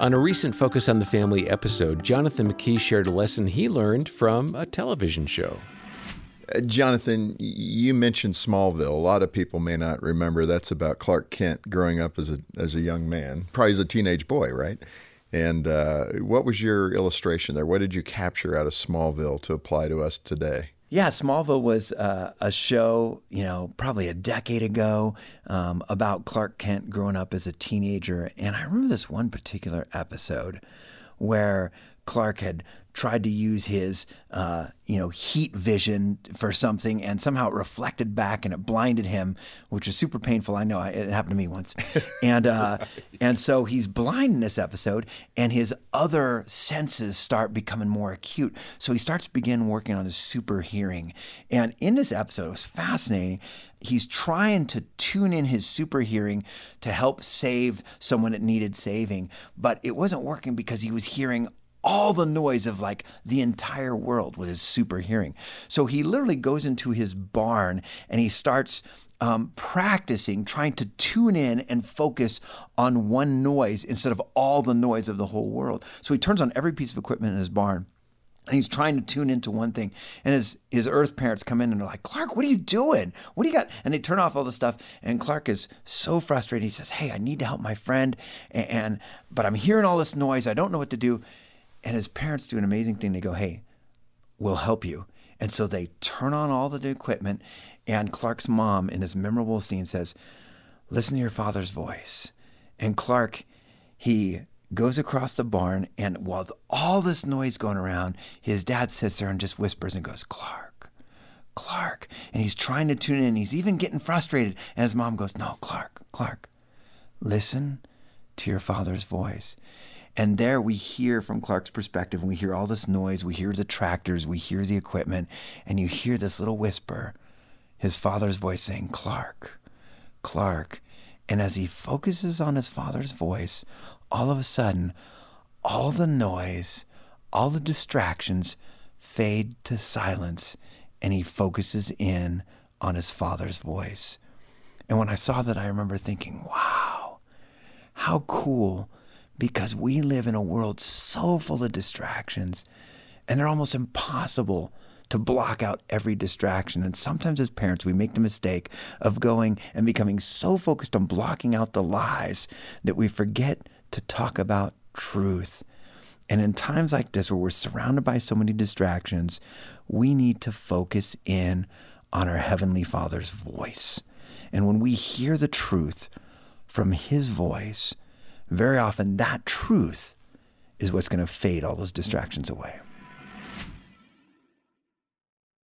On a recent Focus on the Family episode, Jonathan McKee shared a lesson he learned from a television show. Jonathan, you mentioned Smallville. A lot of people may not remember. That's about Clark Kent growing up as a young man, probably as a teenage boy, right? And what was your illustration there? What did you capture out of Smallville to apply to us today? Yeah, Smallville was a show, probably a decade ago, about Clark Kent growing up as a teenager. And I remember this one particular episode where Clark had tried to use his, heat vision for something, and somehow it reflected back and it blinded him, which was super painful. I know it happened to me once. And so he's blind in this episode, and his other senses start becoming more acute. So he starts to begin working on his super hearing. And in this episode, it was fascinating. He's trying to tune in his super hearing to help save someone that needed saving, but it wasn't working because he was hearing all the noise of like the entire world with his super hearing. So he literally goes into his barn and he starts practicing, trying to tune in and focus on one noise instead of all the noise of the whole world. So he turns on every piece of equipment in his barn and he's trying to tune into one thing. And his Earth parents come in and they're like, "Clark, what are you doing? What do you got?" And they turn off all the stuff. And Clark is so frustrated. He says, "Hey, I need to help my friend, but I'm hearing all this noise. I don't know what to do." And his parents do an amazing thing. They go, "Hey, we'll help you." And so they turn on all of the equipment, and Clark's mom in this memorable scene says, "Listen to your father's voice." And Clark, he goes across the barn, and while all this noise going around, his dad sits there and just whispers and goes, "Clark, Clark." And he's trying to tune in. He's even getting frustrated. And his mom goes, "No, Clark, listen to your father's voice." And there we hear from Clark's perspective, and we hear all this noise, we hear the tractors, we hear the equipment, and you hear this little whisper, his father's voice saying, "Clark, Clark." And as he focuses on his father's voice, all of a sudden, all the noise, all the distractions fade to silence, and he focuses in on his father's voice. And when I saw that, I remember thinking, wow, how cool. Because we live in a world so full of distractions, and they're almost impossible to block out every distraction. And sometimes as parents, we make the mistake of going and becoming so focused on blocking out the lies that we forget to talk about truth. And in times like this, where we're surrounded by so many distractions, we need to focus in on our Heavenly Father's voice. And when we hear the truth from His voice, very often that truth is what's going to fade all those distractions away.